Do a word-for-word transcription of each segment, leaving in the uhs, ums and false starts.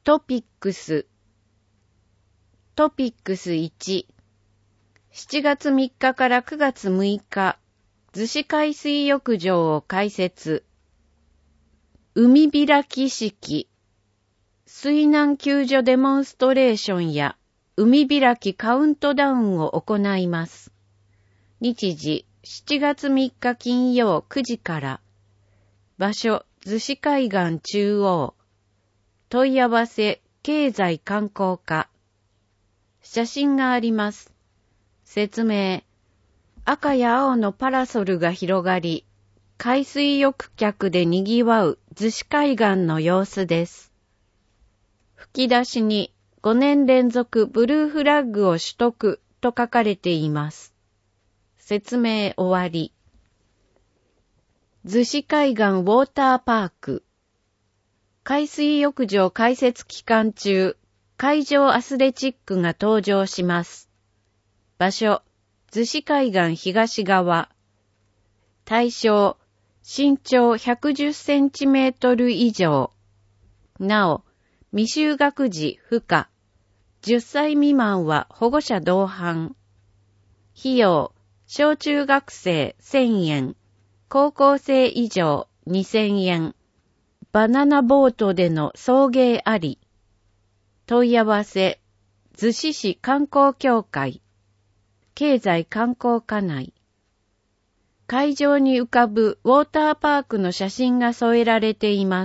トピックストピックスいち、しちがつみっかからくがつむいか、逗子海水浴場を開設。海開き式、水難救助デモンストレーションや海開きカウントダウンを行います。日時、しちがつみっか金曜くじから。場所、逗子海岸中央。問い合わせ、経済観光課。写真があります。説明。赤や青のパラソルが広がり、海水浴客で賑わう逗子海岸の様子です。吹き出しにごねん連続ブルーフラッグを取得と書かれています。説明終わり。逗子海岸ウォーターパーク。海水浴場開設期間中、海上アスレチックが登場します。場所、逗子海岸東側。対象、身長ひゃくじゅっセンチメートル以上。なお、未就学児不可。じゅっさい未満は保護者同伴。費用、小中学生せんえん。高校生以上にせんえん。バナナボートでの送迎あり。問い合わせ、逗子市観光協会。経済観光課内。海上に浮かぶウォーターパークの写真が添えられています。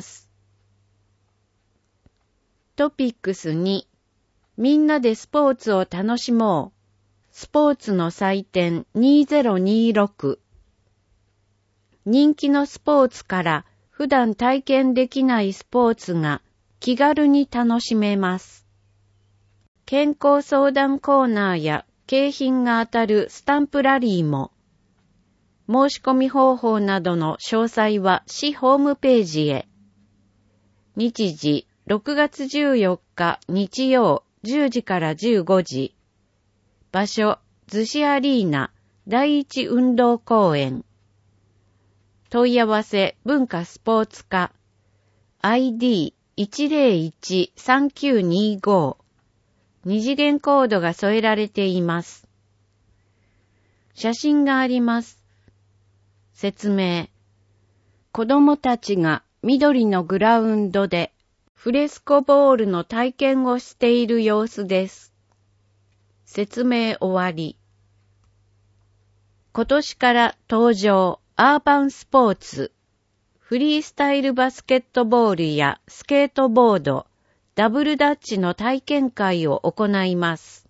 トピックスに、みんなでスポーツを楽しもう。スポーツの祭典にせんにじゅうろく。人気のスポーツから普段体験できないスポーツが気軽に楽しめます。健康相談コーナーや景品が当たるスタンプラリーも。申し込み方法などの詳細は市ホームページへ。日時ろくがつじゅうよっか日曜じゅうじからじゅうごじ。場所、逗子アリーナ第一運動公園。問い合わせ文化スポーツ課 アイディーいちぜろいちさんきゅうにご。二次元コードが添えられています。写真があります。説明。子供たちが緑のグラウンドでフレスコボールの体験をしている様子です。説明終わり。今年から登場アーバンスポーツ、フリースタイルバスケットボールやスケートボード、ダブルダッチの体験会を行います。